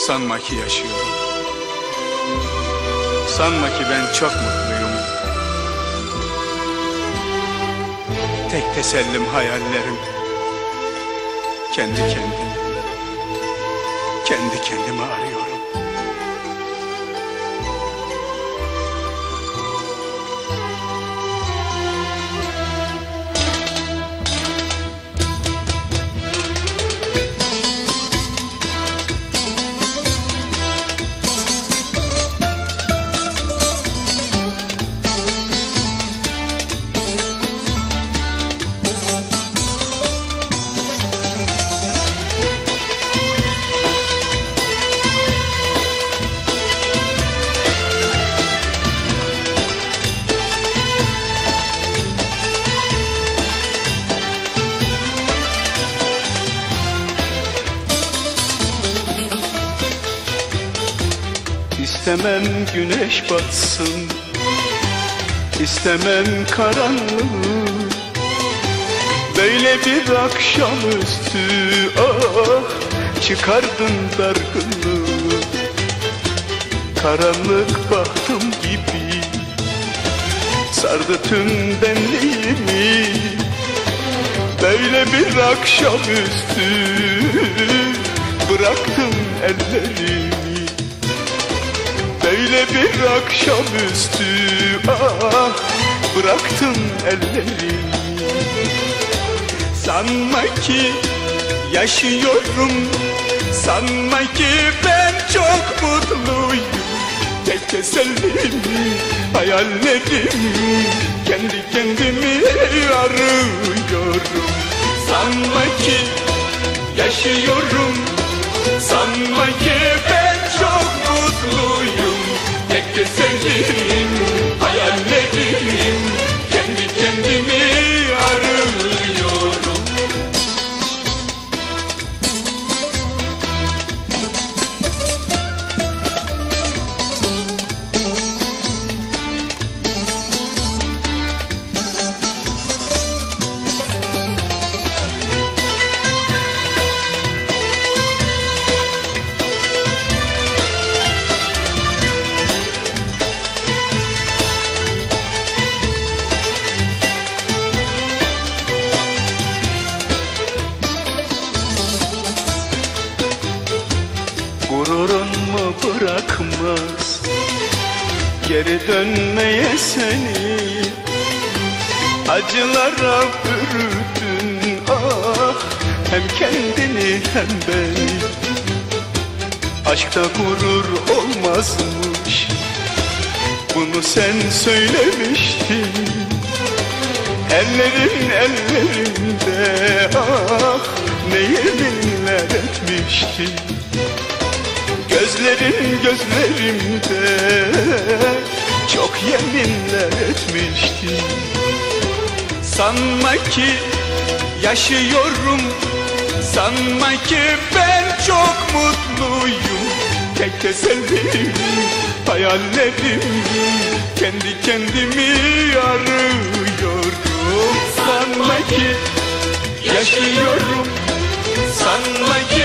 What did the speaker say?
Sanma ki yaşıyorum. Sanma ki ben çok mutluyum. Tek tesellim hayallerim. Kendi kendimi arıyorum. İstemem güneş batsın, istemem karanlığı. Böyle bir akşamüstü çıkardın dargınlığı. Karanlık bahtım gibi sardı tüm benliğimi. Böyle bir akşamüstü bıraktım ellerimi. Böyle bir akşamüstü bıraktım ellerimi. Sanma ki yaşıyorum, sanma ki ben çok mutluyum. Tek tesellim hayallerim, kendi kendimi arıyorum. Sanma ki yaşıyorum, sanma ki ben çok mutluyum. Tek tesellim hayallerim, kendi kendimi arıyorum. Gururun mu bırakmaz geri dönmeye seni? Acılara bürüdün hem kendini hem beni. Aşkta gurur olmazmış, bunu sen söylemiştin. Ellerin ellerinde ne yeminler etmiştin. Gözlerin gözlerimde çok yeminler etmiştin. Sanma ki yaşıyorum, sanma ki ben çok mutluyum. Tek tesellim hayallerim, kendi kendimi arıyorum. Sanma ki yaşıyorum, sanma ki